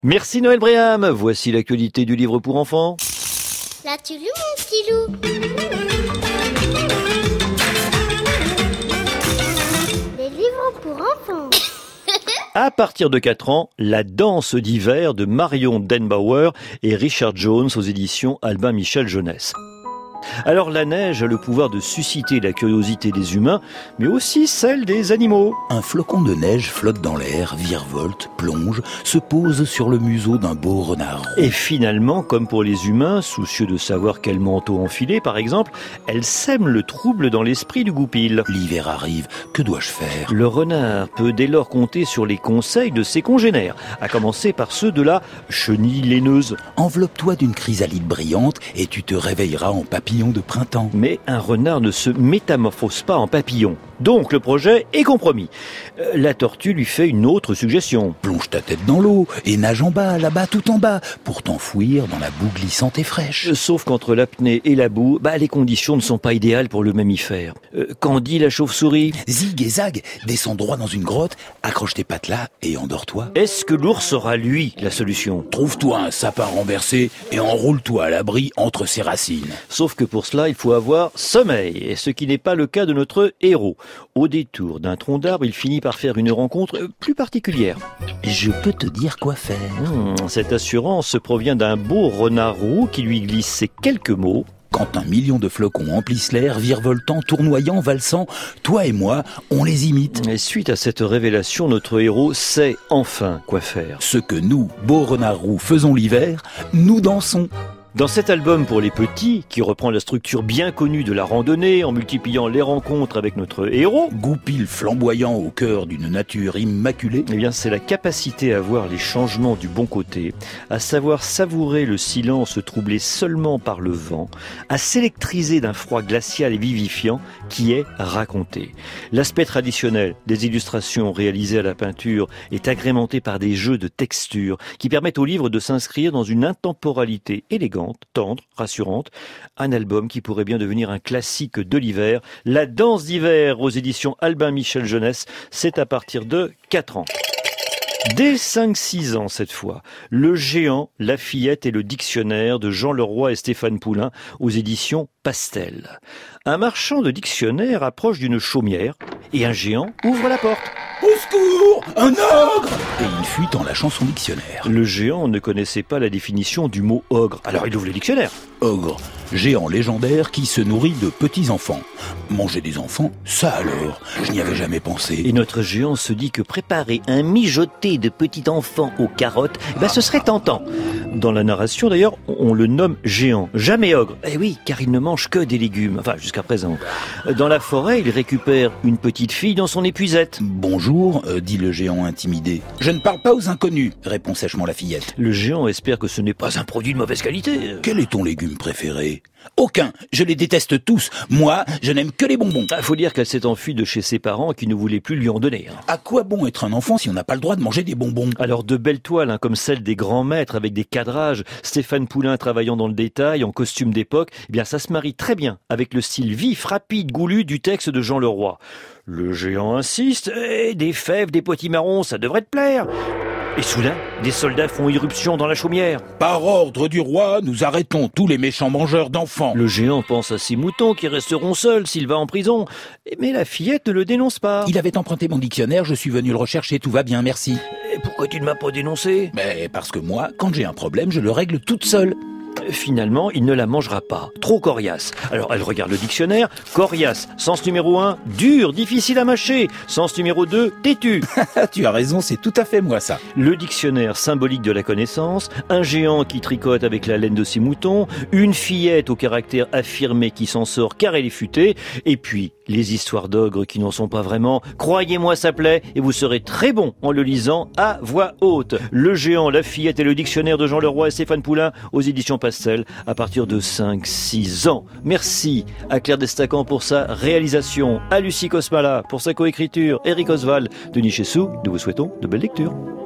Merci Noël Bréham. Voici l'actualité du livre pour enfants. Là tu loues mon petit loup. Les livres pour enfants. À partir de 4 ans, La danse d'hiver de Marion Denbauer et Richard Jones aux éditions Albin Michel Jeunesse. Alors la neige a le pouvoir de susciter la curiosité des humains, mais aussi celle des animaux. Un flocon de neige flotte dans l'air, virevolte, plonge, se pose sur le museau d'un beau renard. Et finalement, comme pour les humains, soucieux de savoir quel manteau enfiler par exemple, elle sème le trouble dans l'esprit du goupil. L'hiver arrive, que dois-je faire ? Le renard peut dès lors compter sur les conseils de ses congénères, à commencer par ceux de la chenille laineuse. Enveloppe-toi d'une chrysalide brillante et tu te réveilleras en papillon de printemps. Mais un renard ne se métamorphose pas en papillon. Donc le projet est compromis. La tortue lui fait une autre suggestion. Plonge ta tête dans l'eau et nage en bas, là-bas, tout en bas, pour t'enfouir dans la boue glissante et fraîche. Sauf qu'entre l'apnée et la boue, les conditions ne sont pas idéales pour le mammifère. Qu'en dit la chauve-souris ? Zig et zag, descends droit dans une grotte, accroche tes pattes là et endors-toi. Est-ce que l'ours aura, lui, la solution ? Trouve-toi un sapin renversé et enroule-toi à l'abri entre ses racines. Sauf que pour cela, il faut avoir sommeil, et ce qui n'est pas le cas de notre héros. Au détour d'un tronc d'arbre, il finit par faire une rencontre plus particulière. Je peux te dire quoi faire. Cette assurance provient d'un beau renard roux qui lui glisse ces quelques mots. Quand 1 million de flocons emplissent l'air, virevoltant, tournoyant, valsant, toi et moi, on les imite. Et suite à cette révélation, notre héros sait enfin quoi faire. Ce que nous, beaux renards roux, faisons l'hiver, nous dansons. Dans cet album pour les petits, qui reprend la structure bien connue de la randonnée en multipliant les rencontres avec notre héros, goupil flamboyant au cœur d'une nature immaculée, c'est la capacité à voir les changements du bon côté, à savoir savourer le silence troublé seulement par le vent, à s'électriser d'un froid glacial et vivifiant qui est raconté. L'aspect traditionnel des illustrations réalisées à la peinture est agrémenté par des jeux de textures qui permettent au livre de s'inscrire dans une intemporalité élégante, tendre, rassurante. Un album qui pourrait bien devenir un classique de l'hiver. La danse d'hiver aux éditions Albin Michel Jeunesse, c'est à partir de 4 ans. Dès 5-6 ans cette fois, Le Géant, la Fillette et le Dictionnaire de Jean Leroy et Stéphane Poulain aux éditions Pastel. Un marchand de dictionnaires approche d'une chaumière et un géant ouvre la porte. Au secours, un ogre! Et il fuit en lâchant son dictionnaire. Le géant ne connaissait pas la définition du mot ogre, alors il ouvre le dictionnaire. Ogre, géant légendaire qui se nourrit de petits enfants. Manger des enfants, ça alors, je n'y avais jamais pensé. Et notre géant se dit que préparer un mijoté de petits enfants aux carottes, ce serait tentant. Dans la narration d'ailleurs, on le nomme géant, jamais ogre. Eh oui, car il ne mange que des légumes, enfin jusqu'à présent. Dans la forêt, il récupère une petite fille dans son épuisette. Bonjour, dit le géant intimidé. Je ne parle pas aux inconnus, répond sèchement la fillette. Le géant espère que ce n'est pas un produit de mauvaise qualité. Quel est ton légume préféré ? Aucun, je les déteste tous. Moi, je n'aime que les bonbons. Faut dire qu'elle s'est enfuie de chez ses parents qui ne voulaient plus lui en donner. À quoi bon être un enfant si on n'a pas le droit de manger des bonbons ? Alors de belles toiles comme celles des grands maîtres avec des cadrages, Stéphane Poulain travaillant dans le détail en costume d'époque, ça se marie très bien avec le style vif, rapide, goulu du texte de Jean Leroy. Le géant insiste, des fèves, des potimarrons, ça devrait te plaire. Et soudain, des soldats font irruption dans la chaumière. Par ordre du roi, nous arrêtons tous les méchants mangeurs d'enfants. Le géant pense à ses moutons qui resteront seuls s'il va en prison. Mais la fillette ne le dénonce pas. Il avait emprunté mon dictionnaire, je suis venu le rechercher, tout va bien, merci. Et pourquoi tu ne m'as pas dénoncé ? Parce que moi, quand j'ai un problème, je le règle toute seule. Finalement, il ne la mangera pas. Trop coriace. Alors, elle regarde le dictionnaire. Coriace. Sens numéro 1, dur, difficile à mâcher. Sens numéro 2, têtu. Tu as raison, c'est tout à fait moi ça. Le dictionnaire symbolique de la connaissance. Un géant qui tricote avec la laine de ses moutons. Une fillette au caractère affirmé qui s'en sort car elle est futée. Et puis, les histoires d'ogres qui n'en sont pas vraiment. Croyez-moi, ça plaît. Et vous serez très bon en le lisant à voix haute. Le géant, la fillette et le dictionnaire de Jean Leroy et Stéphane Poulain aux éditions Pastel à partir de 5-6 ans. Merci à Claire Destacan pour sa réalisation, à Lucie Cosmala pour sa coécriture, Eric Oswald, Denis Chessou. Nous vous souhaitons de belles lectures.